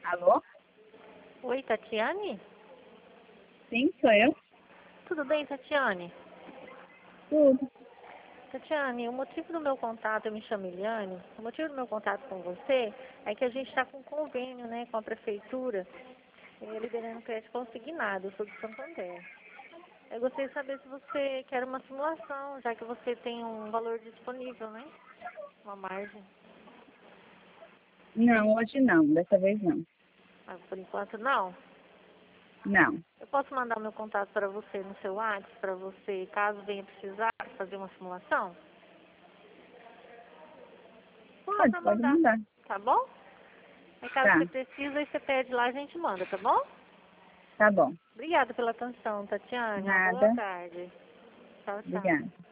Alô? Oi, Tatiane? Sim, sou eu. Tudo bem, Tatiane? Tudo. Tatiane, o motivo do meu contato, eu me chamo Eliane, o motivo do meu contato com você é que a gente está com um convênio, né, com a prefeitura, liberando crédito consignado, eu sou de Santo André. Eu gostaria de saber se você quer uma simulação, já que você tem um valor disponível, né? Uma margem. Não, hoje não. Dessa vez não. Mas por enquanto não. Não. Eu posso mandar meu contato para você no seu WhatsApp, para você, caso venha precisar, fazer uma simulação? Só para Pode mandar, mandar. tá bom? Aí caso Tá, você precise, aí você pede lá, a gente manda, tá bom? tá bom. Obrigada pela atenção, Tatiane. Uma boa Nada. tarde. Tchau, tchau. Obrigada.